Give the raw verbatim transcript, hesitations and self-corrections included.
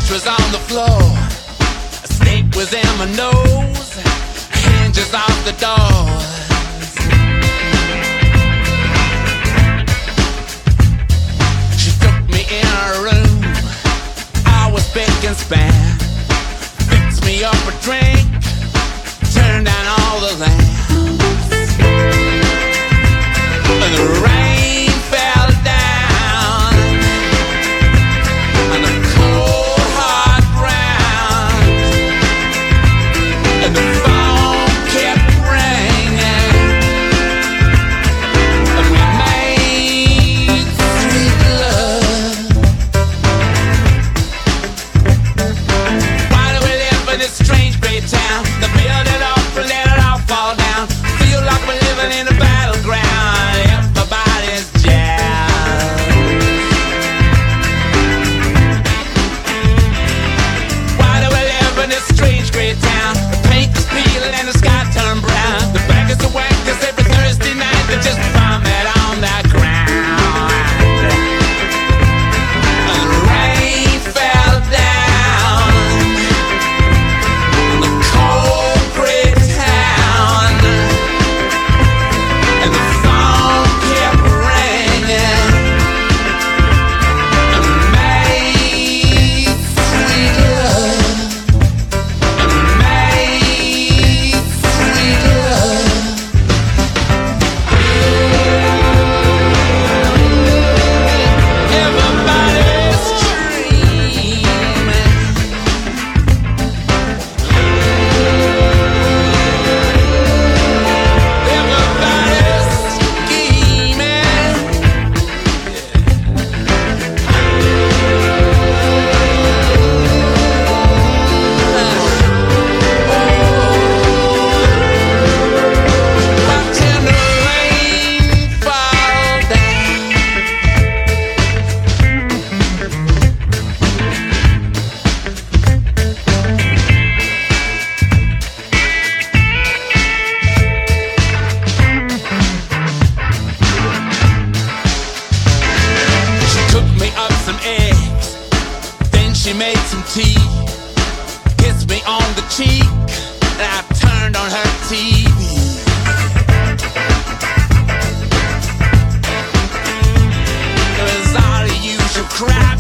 was on the floor. A snake was in my nose. Hinges off the doors. She took me in her room. I was big and span. Fixed me up a drink. Turned down all the lamps. And the rain fell down. And the cold hard ground. And the phone kept ringing. And we made sweet love. Why do we live in this strange great town? The build it up and let it all fall down. Feel like we're living in a battleground. Everybody's jazzed. Why do we live in this strange great town? The paint is peeling and the sky turned brown. The beggars are wankers every Thursday night. They just vomit on the ground. And the rain fell down. The cold gray town. And the phone kept ringing. And we made sweet love. And we made sweet love. Everybody's dreaming. Everybody's scheming. Watching the rain fall down. She cooked me up some eggs, then she made some tea, kissed me on the cheek, and I turned on her T V. It was all the usual crap.